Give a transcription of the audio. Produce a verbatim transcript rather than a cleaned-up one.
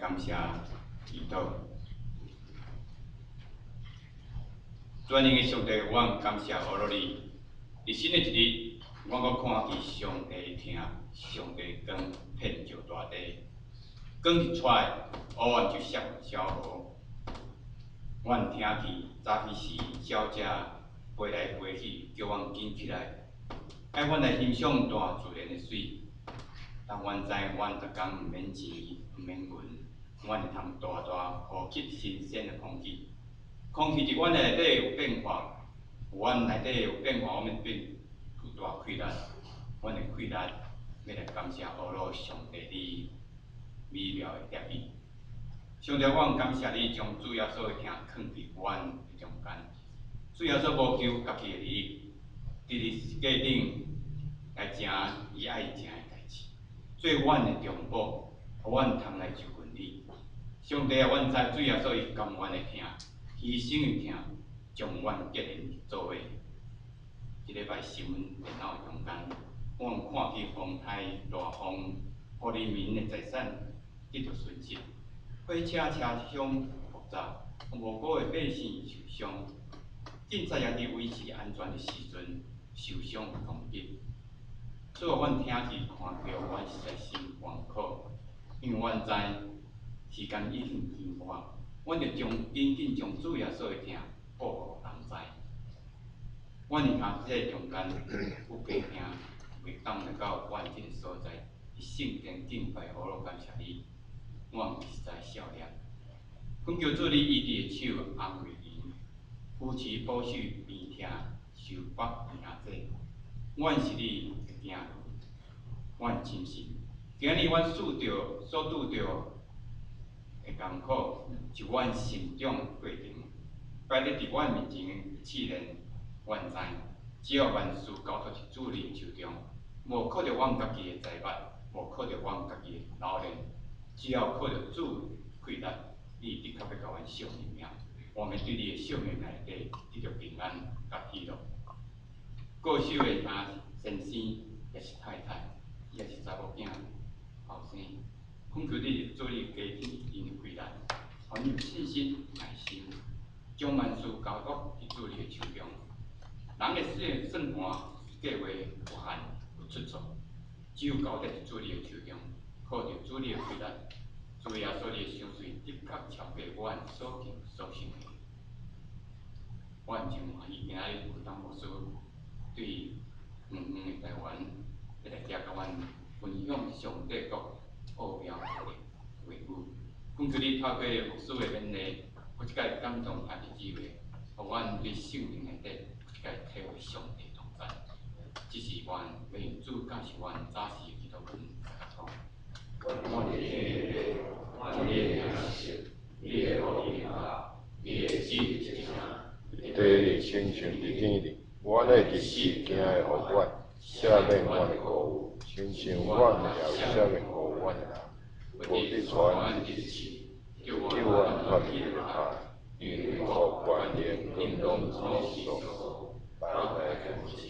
感谢祈祷。全能的上帝，我感谢我罗你。伫新的一日，我阁看见上帝听，上帝光遍照大地，光一出来，乌云就闪消无。阮听见早起时鸟只飞来飞去，叫阮紧起来，爱阮来欣赏大自然的水。当阮知阮逐工毋免钱，毋免银，阮会通大大呼吸新鲜的空气。空气伫阮的内底有变化，有阮内底有变化，我们变有大快乐。阮的快乐要来感谢乌鲁上帝你美妙的协议。上帝，我感谢你将主要所有听放伫阮的中间。主要所无求家己的利益，伫你世界顶来成伊爱成的代志，做阮的中保，互阮通来就近你。上帝啊，阮知主要所有甘愿的听，牺牲的听，将阮结连做伙。一礼拜新闻电脑中间，阮看见风台大风，互人民的财产得到损失。火车车厢复杂，无辜的百姓受伤。警察也伫维持安全的时阵受伤攻击。所以阮听见看到，阮实在心惶恐，因为阮知时间已经经过，阮着将紧紧将主要所有听报互人知。阮伫下即个中间有家听，袂当来到阮即个所在，伫圣殿敬拜乌鲁感谢你。我实在笑了。恳求主你医治的手安慰伊，扶持保守边听受北听者。阮是你的囝儿，阮真心。今日阮遇着所拄着的艰苦，是阮成长的过程。摆咧伫阮面前的试炼，阮知，只要万事交托伫主你手中，无靠着阮家己的财物，无靠着阮家己的劳练，只要靠着主快乐，你的确要甲阮赏命命。我们对你的赏命内底得到平安甲喜乐。过手的兄先生也是太太，也是查某囝后生，恳求你做你家庭因的快乐，互你有信心、爱心，将万事交托伫主你的手中。人的算算盘计划有限有出错，只有交在主你的手中，靠着主你的快乐，主耶稣你的香水的确超过阮所求所想的。阮真欢喜，今仔日有当牧师对远远的台湾要来遮甲阮分享上帝国奥妙的话语。恳求你透过牧师的勉励，有一个感动他的机会，互阮对生命内底有一个体会上帝同在。这是阮要用主教是阮早时的祈祷文甲讲。我的天父，我的名是，你的国度来，你的旨意一成。 地里亲像伫天里，阮的日时惊的互阮，赦免阮的过误，亲像阮也赦免互阮的人。无得传日时，叫阮脱离了害，因为我关联更多之所，白白更新。